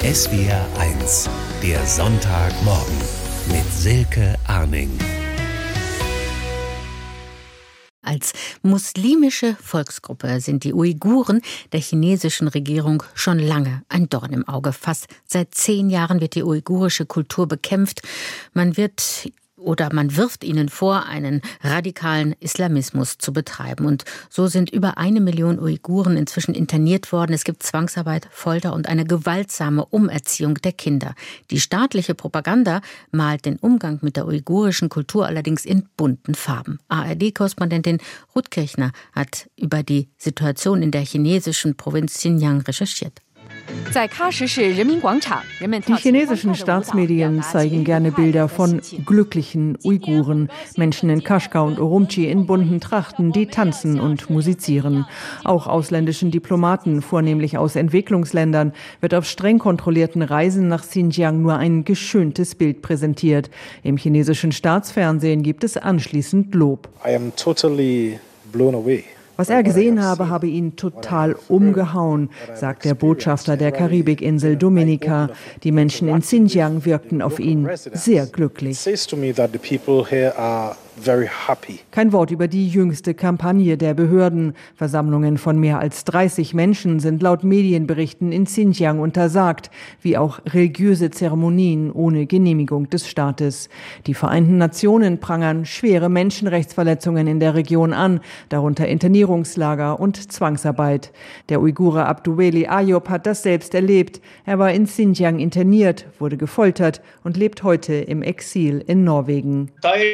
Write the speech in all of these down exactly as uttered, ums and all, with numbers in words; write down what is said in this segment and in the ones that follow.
S W R eins, der Sonntagmorgen mit Silke Arning. Als muslimische Volksgruppe sind die Uiguren der chinesischen Regierung schon lange ein Dorn im Auge. Fast seit zehn Jahren wird die uigurische Kultur bekämpft. Man wird oder man wirft ihnen vor, einen radikalen Islamismus zu betreiben. Und so sind über eine Million Uiguren inzwischen interniert worden. Es gibt Zwangsarbeit, Folter und eine gewaltsame Umerziehung der Kinder. Die staatliche Propaganda malt den Umgang mit der uigurischen Kultur allerdings in bunten Farben. A R D-Korrespondentin Ruth Kirchner hat über die Situation in der chinesischen Provinz Xinjiang recherchiert. Die chinesischen Staatsmedien zeigen gerne Bilder von glücklichen Uiguren, Menschen in Kashgar und Urumqi in bunten Trachten, die tanzen und musizieren. Auch ausländischen Diplomaten, vornehmlich aus Entwicklungsländern, wird auf streng kontrollierten Reisen nach Xinjiang nur ein geschöntes Bild präsentiert. Im chinesischen Staatsfernsehen gibt es anschließend Lob. I am totally blown away. Was er gesehen habe, habe ihn total umgehauen, sagt der Botschafter der Karibikinsel Dominica. Die Menschen in Xinjiang wirkten auf ihn sehr glücklich. Kein Wort über die jüngste Kampagne der Behörden. Versammlungen von mehr als dreißig Menschen sind laut Medienberichten in Xinjiang untersagt, wie auch religiöse Zeremonien ohne Genehmigung des Staates. Die Vereinten Nationen prangern schwere Menschenrechtsverletzungen in der Region an, darunter Internierungslager und Zwangsarbeit. Der Uigure Abduweli Ayub hat das selbst erlebt. Er war in Xinjiang interniert, wurde gefoltert und lebt heute im Exil in Norwegen.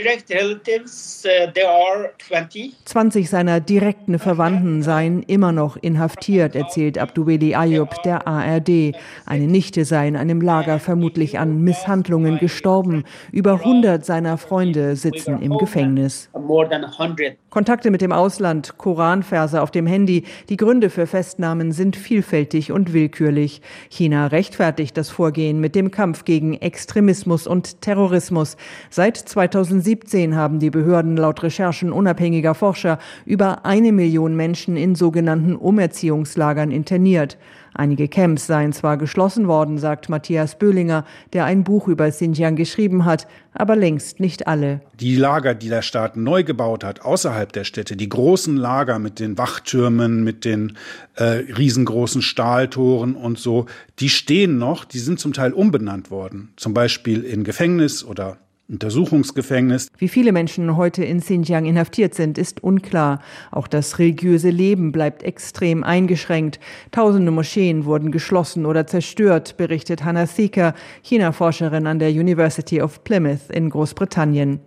zwanzig seiner direkten Verwandten seien immer noch inhaftiert, erzählt Abduweli Ayub der A R D. Eine Nichte sei in einem Lager vermutlich an Misshandlungen gestorben. Über hundert seiner Freunde sitzen im Gefängnis. Kontakte mit dem Ausland, Koranverse auf dem Handy. Die Gründe für Festnahmen sind vielfältig und willkürlich. China rechtfertigt das Vorgehen mit dem Kampf gegen Extremismus und Terrorismus. Seit zweitausendsiebzehn haben die Behörden laut Recherchen unabhängiger Forscher über eine Million Menschen in sogenannten Umerziehungslagern interniert. Einige Camps seien zwar geschlossen worden, sagt Matthias Böhlinger, der ein Buch über Xinjiang geschrieben hat, aber längst nicht alle. Die Lager, die der Staat neu gebaut hat, außerhalb der Städte, die großen Lager mit den Wachtürmen, mit den äh, riesengroßen Stahltoren und so, die stehen noch, die sind zum Teil umbenannt worden. Zum Beispiel in Gefängnis oder Untersuchungsgefängnis. Wie viele Menschen heute in Xinjiang inhaftiert sind, ist unklar. Auch das religiöse Leben bleibt extrem eingeschränkt. Tausende Moscheen wurden geschlossen oder zerstört, berichtet Hannah Thieker, China-Forscherin an der University of Plymouth in Großbritannien.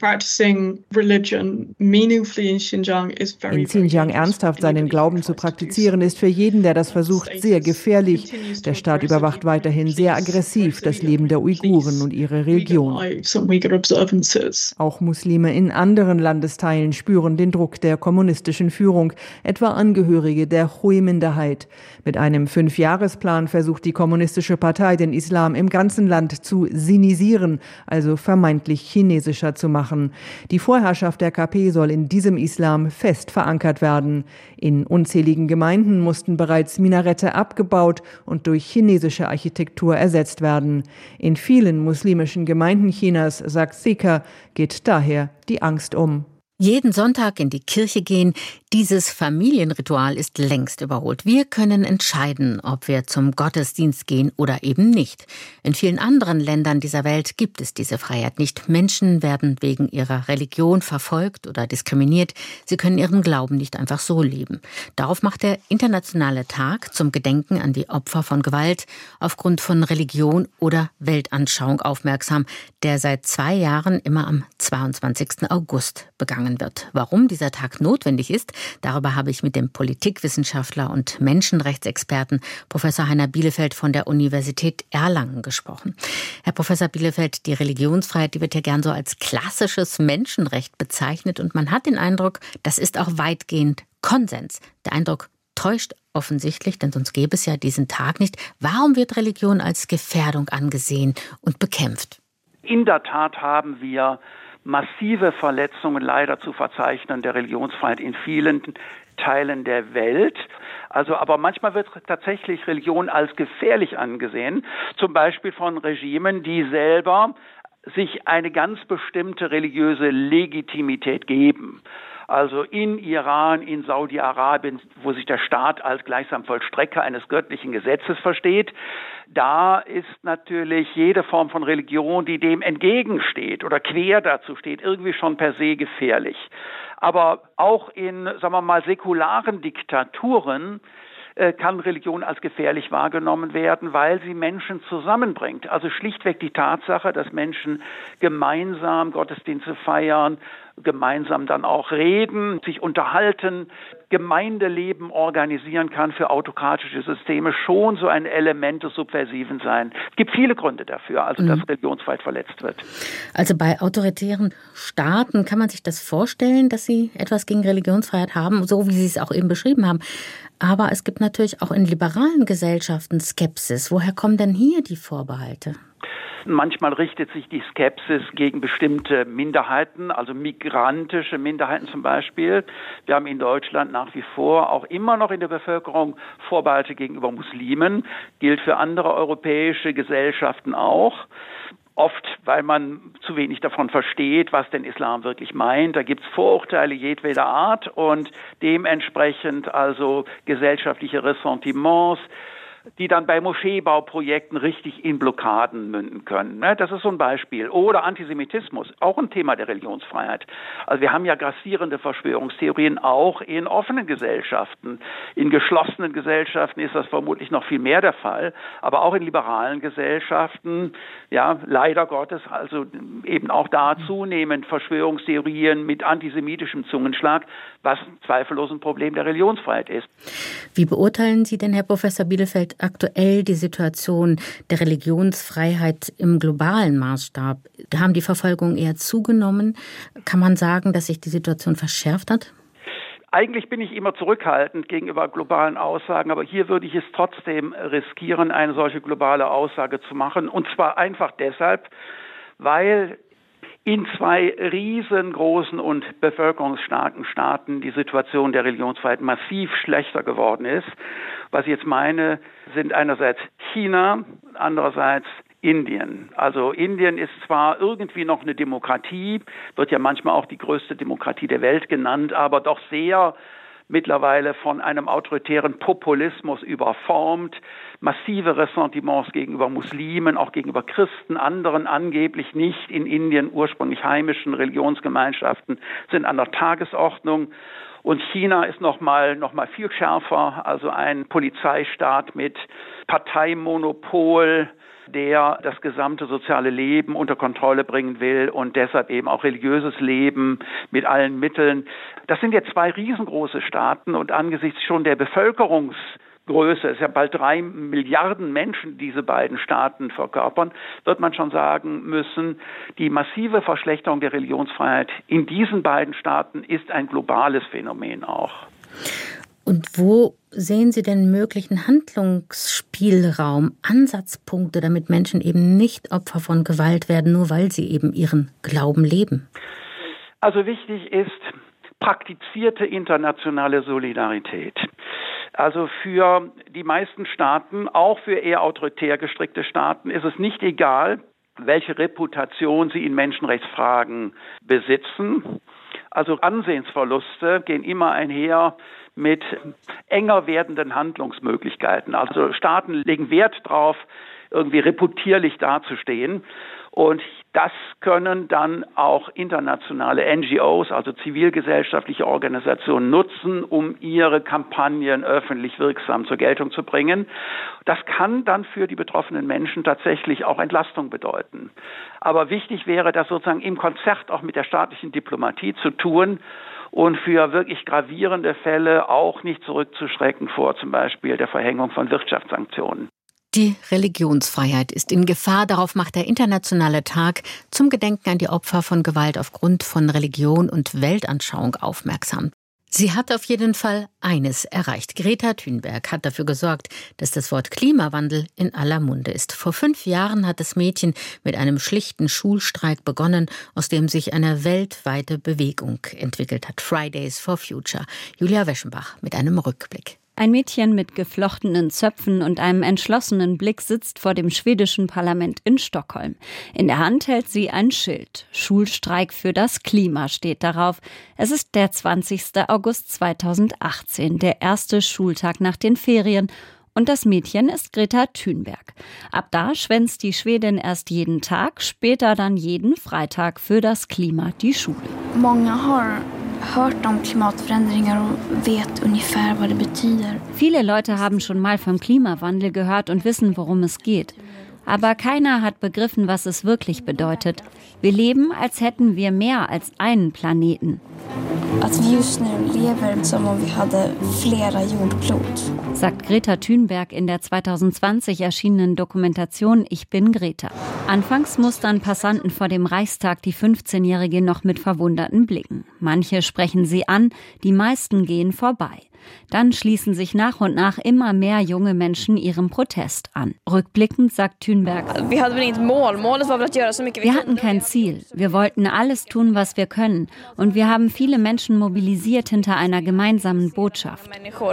In Xinjiang ernsthaft seinen Glauben zu praktizieren, ist für jeden, der das versucht, sehr gefährlich. Der Staat überwacht weiterhin sehr aggressiv das Leben der Uiguren und ihre Religion. Auch Muslime in anderen Landesteilen spüren den Druck der kommunistischen Führung, etwa Angehörige der Hui-Minderheit. Mit einem Fünfjahresplan versucht die kommunistische Partei, den Islam im ganzen Land zu sinisieren, also vermeintlich chinesischer zu machen. Die Vorherrschaft der K P soll in diesem Islam fest verankert werden. In unzähligen Gemeinden mussten bereits Minarette abgebaut und durch chinesische Architektur ersetzt werden. In vielen muslimischen Gemeinden Chinas, sagt Thieker, geht daher die Angst um. Jeden Sonntag in die Kirche gehen, dieses Familienritual ist längst überholt. Wir können entscheiden, ob wir zum Gottesdienst gehen oder eben nicht. In vielen anderen Ländern dieser Welt gibt es diese Freiheit nicht. Menschen werden wegen ihrer Religion verfolgt oder diskriminiert. Sie können ihren Glauben nicht einfach so leben. Darauf macht der Internationale Tag zum Gedenken an die Opfer von Gewalt aufgrund von Religion oder Weltanschauung aufmerksam, der seit zwei Jahren immer am zweiundzwanzigsten August begangen wird. Warum dieser Tag notwendig ist, darüber habe ich mit dem Politikwissenschaftler und Menschenrechtsexperten Professor Heiner Bielefeld von der Universität Erlangen gesprochen. Herr Professor Bielefeld, die Religionsfreiheit, die wird ja gern so als klassisches Menschenrecht bezeichnet und man hat den Eindruck, das ist auch weitgehend Konsens. Der Eindruck täuscht offensichtlich, denn sonst gäbe es ja diesen Tag nicht. Warum wird Religion als Gefährdung angesehen und bekämpft? In der Tat haben wir massive Verletzungen leider zu verzeichnen der Religionsfreiheit in vielen Teilen der Welt. Also, aber manchmal wird tatsächlich Religion als gefährlich angesehen, zum Beispiel von Regimen, die selber sich eine ganz bestimmte religiöse Legitimität geben. Also in Iran, in Saudi-Arabien, wo sich der Staat als gleichsam Vollstrecker eines göttlichen Gesetzes versteht, da ist natürlich jede Form von Religion, die dem entgegensteht oder quer dazu steht, irgendwie schon per se gefährlich. Aber auch in, sagen wir mal, säkularen Diktaturen kann Religion als gefährlich wahrgenommen werden, weil sie Menschen zusammenbringt. Also schlichtweg die Tatsache, dass Menschen gemeinsam Gottesdienste feiern, gemeinsam dann auch reden, sich unterhalten, Gemeindeleben organisieren kann für autokratische Systeme, schon so ein Element des Subversiven sein. Es gibt viele Gründe dafür, also dass mhm. Religionsfreiheit verletzt wird. Also bei autoritären Staaten kann man sich das vorstellen, dass sie etwas gegen Religionsfreiheit haben, so wie Sie es auch eben beschrieben haben. Aber es gibt natürlich auch in liberalen Gesellschaften Skepsis. Woher kommen denn hier die Vorbehalte? Manchmal richtet sich die Skepsis gegen bestimmte Minderheiten, also migrantische Minderheiten zum Beispiel. Wir haben in Deutschland nach wie vor auch immer noch in der Bevölkerung Vorbehalte gegenüber Muslimen, gilt für andere europäische Gesellschaften auch. Oft, weil man zu wenig davon versteht, was denn Islam wirklich meint. Da gibt's Vorurteile jedweder Art und dementsprechend also gesellschaftliche Ressentiments, die dann bei Moscheebauprojekten richtig in Blockaden münden können. Das ist so ein Beispiel. Oder Antisemitismus, auch ein Thema der Religionsfreiheit. Also wir haben ja grassierende Verschwörungstheorien auch in offenen Gesellschaften. In geschlossenen Gesellschaften ist das vermutlich noch viel mehr der Fall. Aber auch in liberalen Gesellschaften, ja, leider Gottes, also eben auch da zunehmend Verschwörungstheorien mit antisemitischem Zungenschlag, was zweifellos ein Problem der Religionsfreiheit ist. Wie beurteilen Sie denn, Herr Professor Bielefeld, aktuell die Situation der Religionsfreiheit im globalen Maßstab? Haben die Verfolgungen eher zugenommen? Kann man sagen, dass sich die Situation verschärft hat? Eigentlich bin ich immer zurückhaltend gegenüber globalen Aussagen, aber hier würde ich es trotzdem riskieren, eine solche globale Aussage zu machen. Und zwar einfach deshalb, weil in zwei riesengroßen und bevölkerungsstarken Staaten die Situation der Religionsfreiheit massiv schlechter geworden ist. Was ich jetzt meine, sind einerseits China, andererseits Indien. Also Indien ist zwar irgendwie noch eine Demokratie, wird ja manchmal auch die größte Demokratie der Welt genannt, aber doch sehr mittlerweile von einem autoritären Populismus überformt, massive Ressentiments gegenüber Muslimen, auch gegenüber Christen, anderen angeblich nicht in Indien ursprünglich heimischen Religionsgemeinschaften sind an der Tagesordnung. Und China ist noch mal, noch mal viel schärfer, also ein Polizeistaat mit Parteimonopol, der das gesamte soziale Leben unter Kontrolle bringen will und deshalb eben auch religiöses Leben mit allen Mitteln. Das sind jetzt zwei riesengroße Staaten und angesichts schon der Bevölkerungsgröße, es ist ja bald drei Milliarden Menschen, die diese beiden Staaten verkörpern, wird man schon sagen müssen, die massive Verschlechterung der Religionsfreiheit in diesen beiden Staaten ist ein globales Phänomen auch. Und wo sehen Sie denn möglichen Handlungsspielraum, Ansatzpunkte, damit Menschen eben nicht Opfer von Gewalt werden, nur weil sie eben ihren Glauben leben? Also wichtig ist praktizierte internationale Solidarität. Also für die meisten Staaten, auch für eher autoritär gestrickte Staaten, ist es nicht egal, welche Reputation sie in Menschenrechtsfragen besitzen. Also Ansehensverluste gehen immer einher mit enger werdenden Handlungsmöglichkeiten. Also Staaten legen Wert drauf, irgendwie reputierlich dazustehen. Und das können dann auch internationale N G Os, also zivilgesellschaftliche Organisationen, nutzen, um ihre Kampagnen öffentlich wirksam zur Geltung zu bringen. Das kann dann für die betroffenen Menschen tatsächlich auch Entlastung bedeuten. Aber wichtig wäre, das sozusagen im Konzert auch mit der staatlichen Diplomatie zu tun und für wirklich gravierende Fälle auch nicht zurückzuschrecken vor zum Beispiel der Verhängung von Wirtschaftssanktionen. Die Religionsfreiheit ist in Gefahr. Darauf macht der Internationale Tag zum Gedenken an die Opfer von Gewalt aufgrund von Religion und Weltanschauung aufmerksam. Sie hat auf jeden Fall eines erreicht. Greta Thunberg hat dafür gesorgt, dass das Wort Klimawandel in aller Munde ist. Vor fünf Jahren hat das Mädchen mit einem schlichten Schulstreik begonnen, aus dem sich eine weltweite Bewegung entwickelt hat. Fridays for Future. Julia Weschenbach mit einem Rückblick. Ein Mädchen mit geflochtenen Zöpfen und einem entschlossenen Blick sitzt vor dem schwedischen Parlament in Stockholm. In der Hand hält sie ein Schild. Schulstreik für das Klima steht darauf. Es ist der zwanzigster August zweitausendachtzehn, der erste Schultag nach den Ferien. Und das Mädchen ist Greta Thunberg. Ab da schwänzt die Schwedin erst jeden Tag, später dann jeden Freitag für das Klima die Schule. Viele Leute haben schon mal vom Klimawandel gehört und wissen, worum es geht. Aber keiner hat begriffen, was es wirklich bedeutet. Wir leben, als hätten wir mehr als einen Planeten. Sagt Greta Thunberg in der zweitausendzwanzig erschienenen Dokumentation Ich bin Greta. Anfangs mustern Passanten vor dem Reichstag die fünfzehnjährige noch mit verwunderten Blicken. Manche sprechen sie an, die meisten gehen vorbei. Dann schließen sich nach und nach immer mehr junge Menschen ihrem Protest an. Rückblickend sagt Thunberg: Wir hatten kein Ziel. Wir wollten alles tun, was wir können. Und wir haben viele Menschen mobilisiert hinter einer gemeinsamen Botschaft.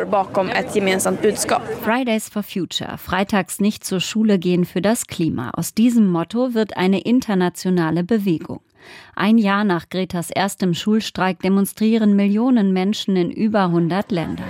Fridays for Future, freitags nicht zur Schule gehen für das Klima. Aus diesem Motto wird eine internationale Bewegung. Ein Jahr nach Gretas erstem Schulstreik demonstrieren Millionen Menschen in über hundert Ländern.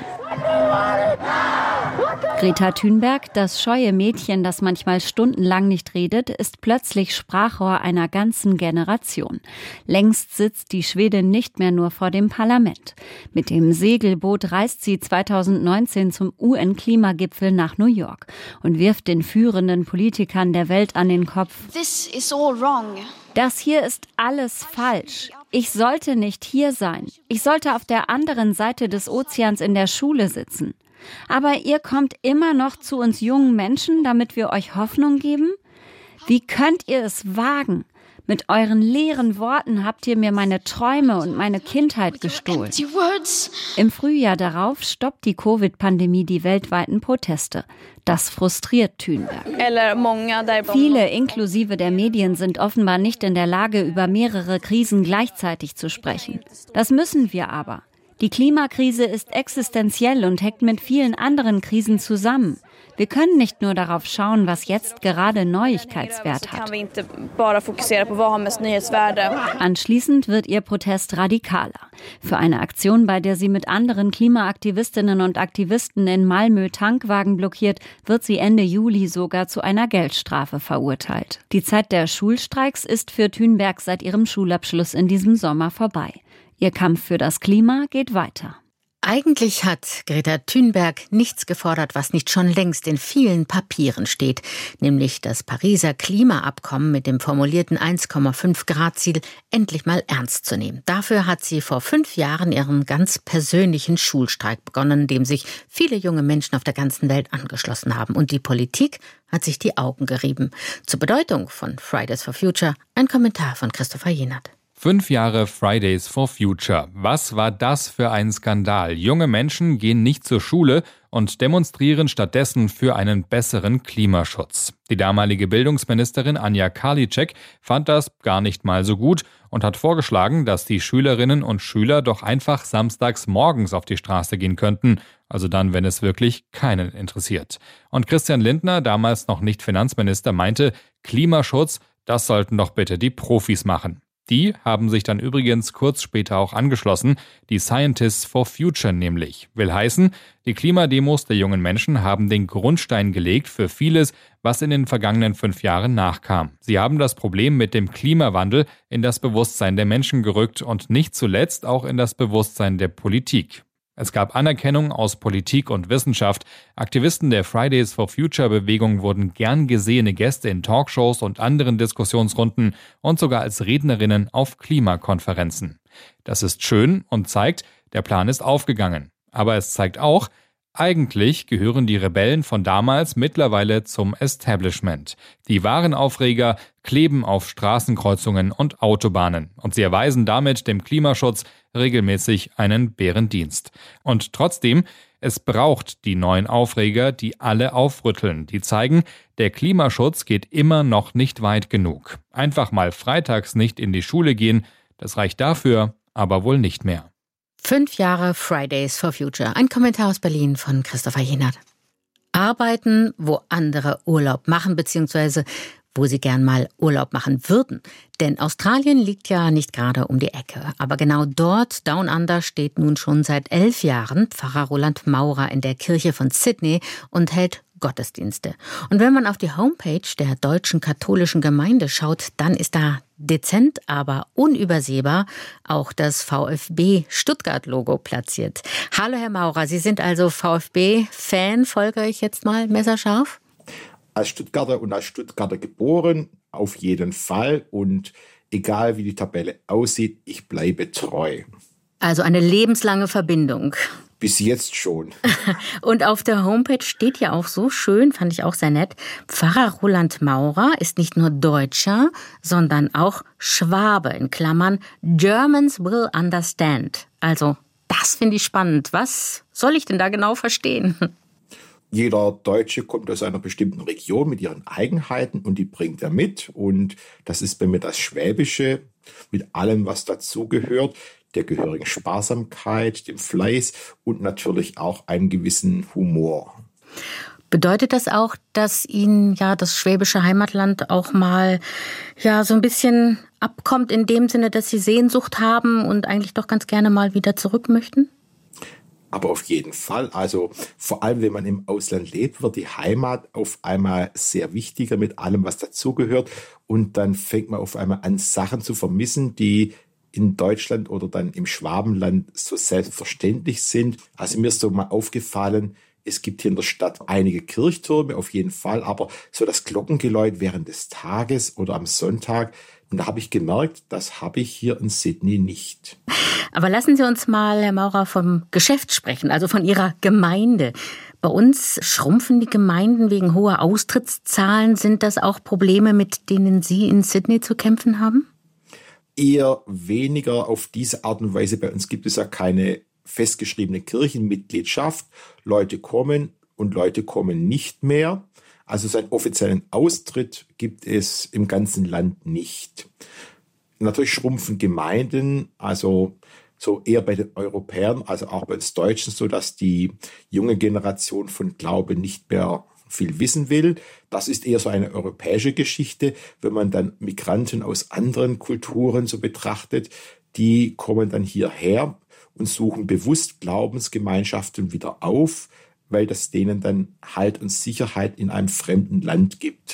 Greta Thunberg, das scheue Mädchen, das manchmal stundenlang nicht redet, ist plötzlich Sprachrohr einer ganzen Generation. Längst sitzt die Schwedin nicht mehr nur vor dem Parlament. Mit dem Segelboot reist sie zweitausendneunzehn zum U N-Klimagipfel nach New York und wirft den führenden Politikern der Welt an den Kopf: This is all wrong. Das hier ist alles falsch. Ich sollte nicht hier sein. Ich sollte auf der anderen Seite des Ozeans in der Schule sitzen. Aber ihr kommt immer noch zu uns jungen Menschen, damit wir euch Hoffnung geben? Wie könnt ihr es wagen? Mit euren leeren Worten habt ihr mir meine Träume und meine Kindheit gestohlen. Im Frühjahr darauf stoppt die Covid-Pandemie die weltweiten Proteste. Das frustriert Thunberg. Viele, inklusive der Medien, sind offenbar nicht in der Lage, über mehrere Krisen gleichzeitig zu sprechen. Das müssen wir aber. Die Klimakrise ist existenziell und hängt mit vielen anderen Krisen zusammen. Wir können nicht nur darauf schauen, was jetzt gerade Neuigkeitswert hat. Anschließend wird ihr Protest radikaler. Für eine Aktion, bei der sie mit anderen Klimaaktivistinnen und Aktivisten in Malmö Tankwagen blockiert, wird sie Ende Juli sogar zu einer Geldstrafe verurteilt. Die Zeit der Schulstreiks ist für Thunberg seit ihrem Schulabschluss in diesem Sommer vorbei. Ihr Kampf für das Klima geht weiter. Eigentlich hat Greta Thunberg nichts gefordert, was nicht schon längst in vielen Papieren steht, nämlich das Pariser Klimaabkommen mit dem formulierten eins Komma fünf Grad Ziel endlich mal ernst zu nehmen. Dafür hat sie vor fünf Jahren ihren ganz persönlichen Schulstreik begonnen, dem sich viele junge Menschen auf der ganzen Welt angeschlossen haben. Und die Politik hat sich die Augen gerieben. Zur Bedeutung von Fridays for Future ein Kommentar von Christopher Jenert. Fünf Jahre Fridays for Future. Was war das für ein Skandal? Junge Menschen gehen nicht zur Schule und demonstrieren stattdessen für einen besseren Klimaschutz. Die damalige Bildungsministerin Anja Karliczek fand das gar nicht mal so gut und hat vorgeschlagen, dass die Schülerinnen und Schüler doch einfach samstags morgens auf die Straße gehen könnten, also dann, wenn es wirklich keinen interessiert. Und Christian Lindner, damals noch nicht Finanzminister, meinte, Klimaschutz, das sollten doch bitte die Profis machen. Die haben sich dann übrigens kurz später auch angeschlossen, die Scientists for Future nämlich. Will heißen, die Klimademos der jungen Menschen haben den Grundstein gelegt für vieles, was in den vergangenen fünf Jahren nachkam. Sie haben das Problem mit dem Klimawandel in das Bewusstsein der Menschen gerückt und nicht zuletzt auch in das Bewusstsein der Politik. Es gab Anerkennung aus Politik und Wissenschaft. Aktivisten der Fridays for Future-Bewegung wurden gern gesehene Gäste in Talkshows und anderen Diskussionsrunden und sogar als Rednerinnen auf Klimakonferenzen. Das ist schön und zeigt, der Plan ist aufgegangen. Aber es zeigt auch, Eigentlich gehören die Rebellen von damals mittlerweile zum Establishment. Die wahren Aufreger kleben auf Straßenkreuzungen und Autobahnen und sie erweisen damit dem Klimaschutz regelmäßig einen Bärendienst. Und trotzdem, es braucht die neuen Aufreger, die alle aufrütteln, die zeigen, der Klimaschutz geht immer noch nicht weit genug. Einfach mal freitags nicht in die Schule gehen, das reicht dafür aber wohl nicht mehr. Fünf Jahre Fridays for Future. Ein Kommentar aus Berlin von Christopher Jenert. Arbeiten, wo andere Urlaub machen, beziehungsweise wo sie gern mal Urlaub machen würden. Denn Australien liegt ja nicht gerade um die Ecke. Aber genau dort, Down Under, steht nun schon seit elf Jahren Pfarrer Roland Maurer in der Kirche von Sydney und hält Gottesdienste. Und wenn man auf die Homepage der deutschen katholischen Gemeinde schaut, dann ist da dezent, aber unübersehbar auch das VfB-Stuttgart-Logo platziert. Hallo Herr Maurer, Sie sind also VfB-Fan, folge ich jetzt mal messerscharf? Als Stuttgarter und als Stuttgarter geboren, auf jeden Fall. Und egal wie die Tabelle aussieht, ich bleibe treu. Also eine lebenslange Verbindung. Bis jetzt schon. Und auf der Homepage steht ja auch so schön, fand ich auch sehr nett, Pfarrer Roland Maurer ist nicht nur Deutscher, sondern auch Schwabe, in Klammern, Germans will understand. Also, das finde ich spannend. Was soll ich denn da genau verstehen? Jeder Deutsche kommt aus einer bestimmten Region mit ihren Eigenheiten und die bringt er mit. Und das ist bei mir das Schwäbische mit allem, was dazugehört. Der gehörigen Sparsamkeit, dem Fleiß und natürlich auch einen gewissen Humor. Bedeutet das auch, dass Ihnen ja das schwäbische Heimatland auch mal ja so ein bisschen abkommt in dem Sinne, dass Sie Sehnsucht haben und eigentlich doch ganz gerne mal wieder zurück möchten? Aber auf jeden Fall. Also vor allem, wenn man im Ausland lebt, wird die Heimat auf einmal sehr wichtiger mit allem, was dazugehört. Und dann fängt man auf einmal an, Sachen zu vermissen, die in Deutschland oder dann im Schwabenland so selbstverständlich sind. Also mir ist so mal aufgefallen, es gibt hier in der Stadt einige Kirchtürme, auf jeden Fall, aber so das Glockengeläut während des Tages oder am Sonntag, und da habe ich gemerkt, das habe ich hier in Sydney nicht. Aber lassen Sie uns mal, Herr Maurer, vom Geschäft sprechen, also von Ihrer Gemeinde. Bei uns schrumpfen die Gemeinden wegen hoher Austrittszahlen. Sind das auch Probleme, mit denen Sie in Sydney zu kämpfen haben? Eher weniger auf diese Art und Weise. Bei uns gibt es ja keine festgeschriebene Kirchenmitgliedschaft. Leute kommen und Leute kommen nicht mehr. Also so einen offiziellen Austritt gibt es im ganzen Land nicht. Natürlich schrumpfen Gemeinden, also so eher bei den Europäern, also auch bei uns Deutschen, so dass die junge Generation von Glaube nicht mehr viel wissen will. Das ist eher so eine europäische Geschichte. Wenn man dann Migranten aus anderen Kulturen so betrachtet, die kommen dann hierher und suchen bewusst Glaubensgemeinschaften wieder auf, weil das denen dann Halt und Sicherheit in einem fremden Land gibt.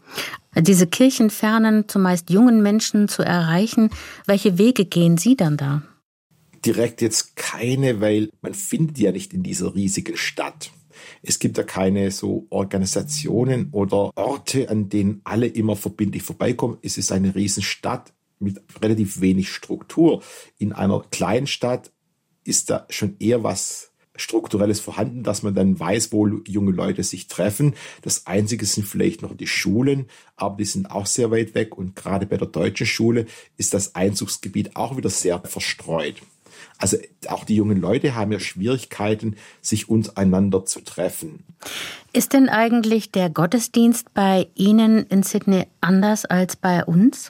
Diese kirchenfernen, zumeist jungen Menschen zu erreichen, welche Wege gehen Sie dann da? Direkt jetzt keine, weil man findet ja nicht in dieser riesigen Stadt. Es gibt ja keine so Organisationen oder Orte, an denen alle immer verbindlich vorbeikommen. Es ist eine Riesenstadt mit relativ wenig Struktur. In einer kleinen Stadt ist da schon eher was Strukturelles vorhanden, dass man dann weiß, wo junge Leute sich treffen. Das Einzige sind vielleicht noch die Schulen, aber die sind auch sehr weit weg. Und gerade bei der deutschen Schule ist das Einzugsgebiet auch wieder sehr verstreut. Also auch die jungen Leute haben ja Schwierigkeiten, sich untereinander zu treffen. Ist denn eigentlich der Gottesdienst bei Ihnen in Sydney anders als bei uns?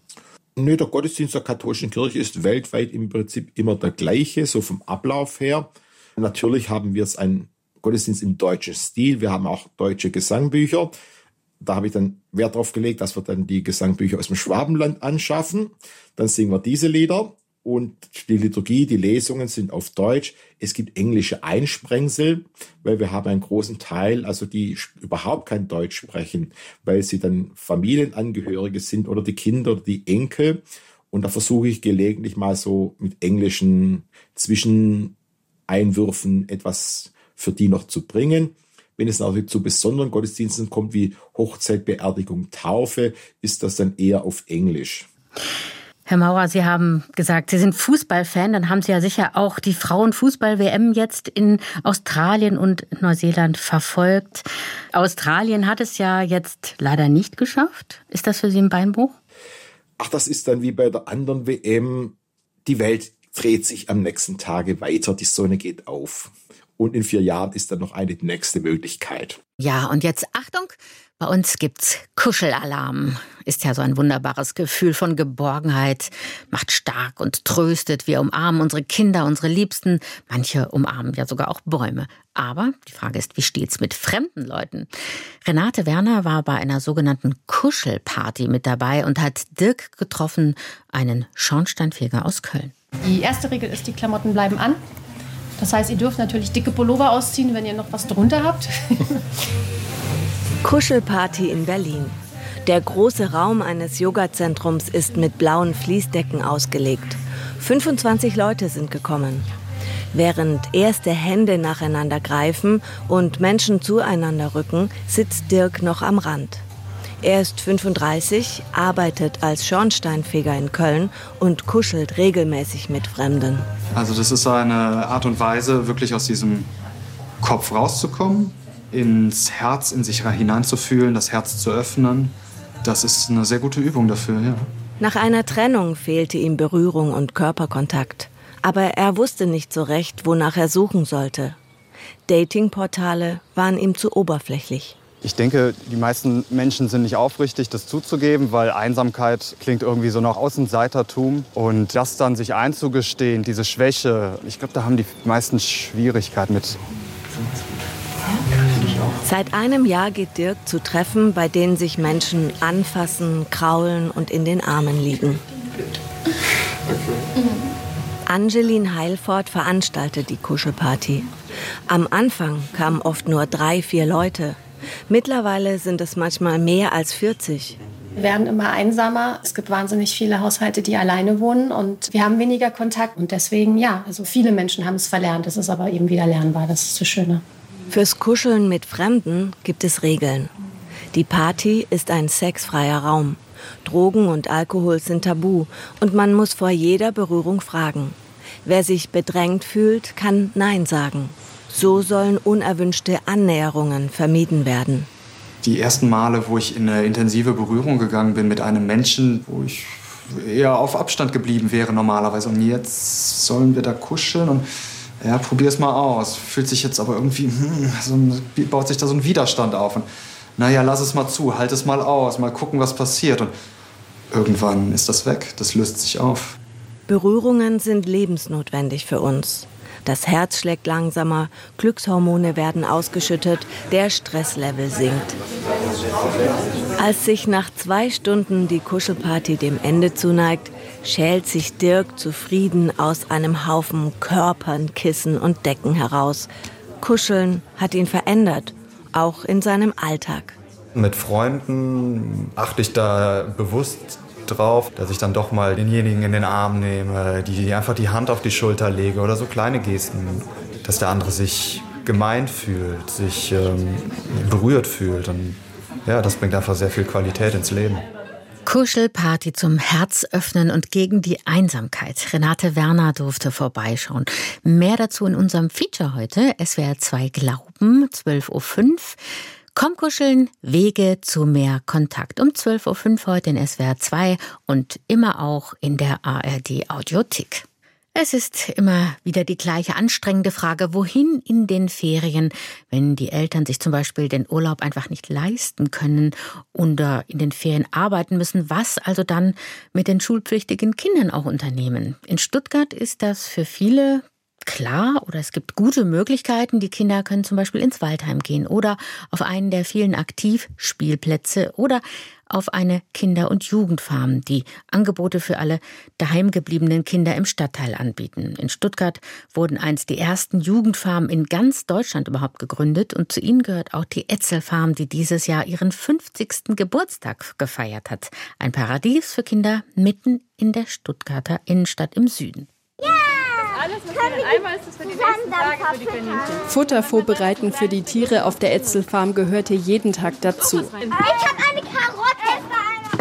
Nö, der Gottesdienst der katholischen Kirche ist weltweit im Prinzip immer der gleiche, so vom Ablauf her. Natürlich haben wir es einen Gottesdienst im deutschen Stil. Wir haben auch deutsche Gesangbücher. Da habe ich dann Wert darauf gelegt, dass wir dann die Gesangbücher aus dem Schwabenland anschaffen. Dann singen wir diese Lieder. Und die Liturgie, die Lesungen sind auf Deutsch. Es gibt englische Einsprengsel, weil wir haben einen großen Teil, also die überhaupt kein Deutsch sprechen, weil sie dann Familienangehörige sind oder die Kinder oder die Enkel. Und da versuche ich gelegentlich mal so mit englischen Zwischeneinwürfen etwas für die noch zu bringen. Wenn es natürlich zu besonderen Gottesdiensten kommt, wie Hochzeit, Beerdigung, Taufe, ist das dann eher auf Englisch. Herr Maurer, Sie haben gesagt, Sie sind Fußballfan. Dann haben Sie ja sicher auch die Frauenfußball-W M jetzt in Australien und Neuseeland verfolgt. Australien hat es ja jetzt leider nicht geschafft. Ist das für Sie ein Beinbruch? Ach, das ist dann wie bei der anderen W M. Die Welt dreht sich am nächsten Tage weiter. Die Sonne geht auf. Und in vier Jahren ist dann noch eine nächste Möglichkeit. Ja, und jetzt Achtung, bei uns gibt's Kuschelalarm. Ist ja so ein wunderbares Gefühl von Geborgenheit, macht stark und tröstet. Wir umarmen unsere Kinder, unsere Liebsten. Manche umarmen ja sogar auch Bäume. Aber die Frage ist, wie steht's mit fremden Leuten? Renate Werner war bei einer sogenannten Kuschelparty mit dabei und hat Dirk getroffen, einen Schornsteinfeger aus Köln. Die erste Regel ist, die Klamotten bleiben an. Das heißt, ihr dürft natürlich dicke Pullover ausziehen, wenn ihr noch was drunter habt. Kuschelparty in Berlin. Der große Raum eines Yogazentrums ist mit blauen Fließdecken ausgelegt. fünfundzwanzig Leute sind gekommen. Während erste Hände nacheinander greifen und Menschen zueinander rücken, sitzt Dirk noch am Rand. Er ist fünfunddreißig, arbeitet als Schornsteinfeger in Köln und kuschelt regelmäßig mit Fremden. Also das ist eine Art und Weise, wirklich aus diesem Kopf rauszukommen, ins Herz, in sich hineinzufühlen, das Herz zu öffnen. Das ist eine sehr gute Übung dafür, ja. Nach einer Trennung fehlte ihm Berührung und Körperkontakt. Aber er wusste nicht so recht, wonach er suchen sollte. Datingportale waren ihm zu oberflächlich. Ich denke, die meisten Menschen sind nicht aufrichtig, das zuzugeben, weil Einsamkeit klingt irgendwie so nach Außenseitertum. Und das dann sich einzugestehen, diese Schwäche, ich glaube, da haben die meisten Schwierigkeiten mit. Seit einem Jahr geht Dirk zu Treffen, bei denen sich Menschen anfassen, kraulen und in den Armen liegen. Angeline Heilfort veranstaltet die Kuschelparty. Am Anfang kamen oft nur drei, vier Leute. Mittlerweile sind es manchmal mehr als vierzig. Wir werden immer einsamer. Es gibt wahnsinnig viele Haushalte, die alleine wohnen und wir haben weniger Kontakt. Und deswegen, ja, also viele Menschen haben es verlernt. Es ist aber eben wieder lernbar. Das ist das Schöne. Fürs Kuscheln mit Fremden gibt es Regeln. Die Party ist ein sexfreier Raum. Drogen und Alkohol sind tabu und man muss vor jeder Berührung fragen. Wer sich bedrängt fühlt, kann Nein sagen. So sollen unerwünschte Annäherungen vermieden werden. Die ersten Male, wo ich in eine intensive Berührung gegangen bin mit einem Menschen, wo ich eher auf Abstand geblieben wäre normalerweise. Und jetzt sollen wir da kuscheln und ja, probier's mal aus. Fühlt sich jetzt aber irgendwie, hm, so ein, baut sich da so ein Widerstand auf. Und naja, lass es mal zu, halt es mal aus, mal gucken, was passiert. Und irgendwann ist das weg, das löst sich auf. Berührungen sind lebensnotwendig für uns. Das Herz schlägt langsamer, Glückshormone werden ausgeschüttet, der Stresslevel sinkt. Als sich nach zwei Stunden die Kuschelparty dem Ende zuneigt, schält sich Dirk zufrieden aus einem Haufen Körpern, Kissen und Decken heraus. Kuscheln hat ihn verändert, auch in seinem Alltag. Mit Freunden achte ich da bewusst drauf, dass ich dann doch mal denjenigen in den Arm nehme, die einfach die Hand auf die Schulter lege oder so kleine Gesten, dass der andere sich gemeint fühlt, sich ähm, berührt fühlt. Und ja, das bringt einfach sehr viel Qualität ins Leben. Kuschelparty zum Herz öffnen und gegen die Einsamkeit. Renate Werner durfte vorbeischauen. Mehr dazu in unserem Feature heute, S W R zwei Glauben, zwölf Uhr fünf. Komm kuscheln, Wege zu mehr Kontakt. Um zwölf Uhr fünf heute in S W R zwei und immer auch in der A R D Audiothek. Es ist immer wieder die gleiche anstrengende Frage, wohin in den Ferien, wenn die Eltern sich zum Beispiel den Urlaub einfach nicht leisten können oder in den Ferien arbeiten müssen, was also dann mit den schulpflichtigen Kindern auch unternehmen. In Stuttgart ist das für viele klar, oder es gibt gute Möglichkeiten. Die Kinder können zum Beispiel ins Waldheim gehen oder auf einen der vielen Aktivspielplätze oder auf eine Kinder- und Jugendfarm, die Angebote für alle daheimgebliebenen Kinder im Stadtteil anbieten. In Stuttgart wurden einst die ersten Jugendfarmen in ganz Deutschland überhaupt gegründet und zu ihnen gehört auch die Etzel-Farm, die dieses Jahr ihren fünfzigsten Geburtstag gefeiert hat. Ein Paradies für Kinder mitten in der Stuttgarter Innenstadt im Süden. Ja! Alles, was wir dann einmal ist, das für die nächsten Tage für die Kaninchen. Futter vorbereiten für die Tiere auf der Etzel-Farm gehörte jeden Tag dazu. Ich habe eine Karotte.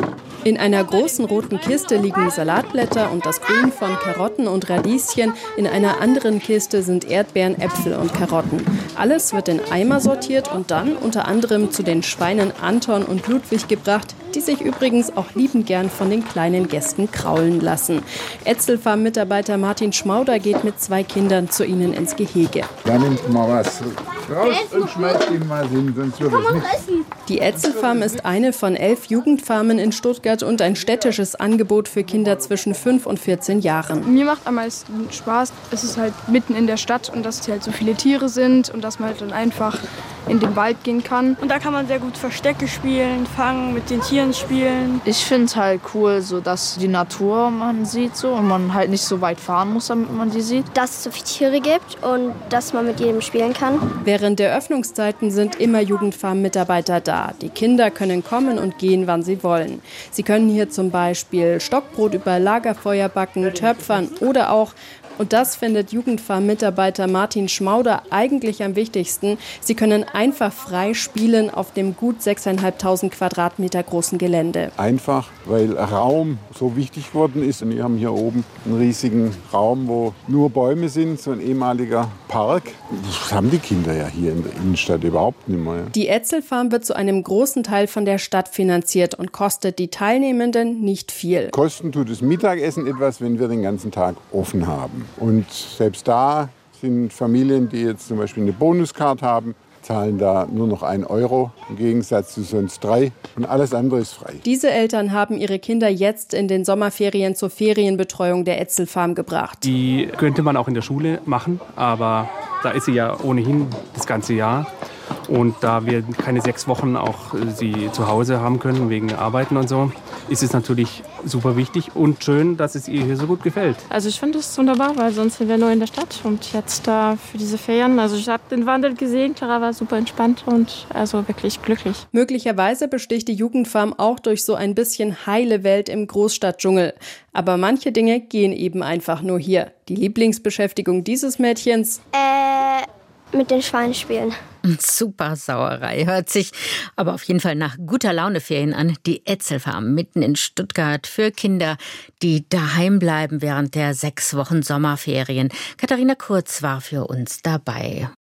In einer großen roten Kiste liegen Salatblätter und das Grün von Karotten und Radieschen. In einer anderen Kiste sind Erdbeeren, Äpfel und Karotten. Alles wird in Eimer sortiert und dann unter anderem zu den Schweinen Anton und Ludwig gebracht, die sich übrigens auch liebend gern von den kleinen Gästen kraulen lassen. Etzelfarm-Mitarbeiter Martin Schmauder geht mit zwei Kindern zu ihnen ins Gehege. Da nimmt mal was raus und schmeißt ihn mal hin, sonst wird es nicht. Die Etzelfarm ist eine von elf Jugendfarmen in Stuttgart und ein städtisches Angebot für Kinder zwischen fünf und vierzehn Jahren. Mir macht am meisten Spaß, es ist halt mitten in der Stadt und dass halt so viele Tiere sind und dass man halt dann einfach in den Wald gehen kann. Und da kann man sehr gut Verstecke spielen, fangen, mit den Tieren spielen. Ich finde es halt cool, so dass die Natur man sieht so und man halt nicht so weit fahren muss, damit man die sieht. Dass es so viele Tiere gibt und dass man mit jedem spielen kann. Während der Öffnungszeiten sind immer Jugendfarm-Mitarbeiter da. Die Kinder können kommen und gehen, wann sie wollen. Sie können hier zum Beispiel Stockbrot über Lagerfeuer backen, töpfern oder auch, und das findet Jugendfarm-Mitarbeiter Martin Schmauder eigentlich am wichtigsten, sie können einfach frei spielen auf dem gut sechstausendfünfhundert Quadratmeter großen Gelände. Einfach, weil Raum so wichtig geworden ist. Und wir haben hier oben einen riesigen Raum, wo nur Bäume sind, so ein ehemaliger Park. Das haben die Kinder ja hier in der Innenstadt überhaupt nicht mehr. Die Etzelfarm wird zu einem großen Teil von der Stadt finanziert und kostet die Teilnehmenden nicht viel. Kosten tut das Mittagessen etwas, wenn wir den ganzen Tag offen haben. Und selbst da sind Familien, die jetzt zum Beispiel eine Bonuskarte haben, zahlen da nur noch einen Euro im Gegensatz zu sonst drei. Und alles andere ist frei. Diese Eltern haben ihre Kinder jetzt in den Sommerferien zur Ferienbetreuung der Etzelfarm gebracht. Die könnte man auch in der Schule machen, aber da ist sie ja ohnehin das ganze Jahr. Und da wir keine sechs Wochen auch sie zu Hause haben können, wegen Arbeiten und so, ist es natürlich super wichtig und schön, dass es ihr hier so gut gefällt. Also ich finde es wunderbar, weil sonst sind wir nur in der Stadt und jetzt da für diese Ferien. Also ich habe den Wandel gesehen, Clara war super entspannt und also wirklich glücklich. Möglicherweise besticht die Jugendfarm auch durch so ein bisschen heile Welt im Großstadtdschungel. Aber manche Dinge gehen eben einfach nur hier. Die Lieblingsbeschäftigung dieses Mädchens? Äh... Mit den Schweinen spielen. Super Sauerei, hört sich aber auf jeden Fall nach guter Laune-Ferien an. Die Etzelfarm mitten in Stuttgart für Kinder, die daheim bleiben während der sechs Wochen Sommerferien. Katharina Kurz war für uns dabei.